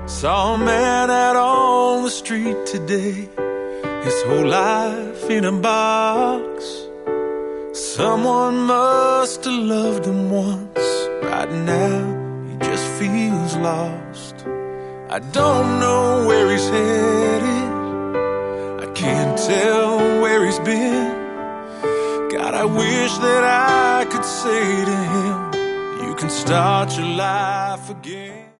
Saw a man out on the street today, his whole life in a box. Someone must have loved him once. Right now he just feels lost. I don't know where he's headed, I can't tell where he's been. God, I wish that I could say to him, you can start your life again.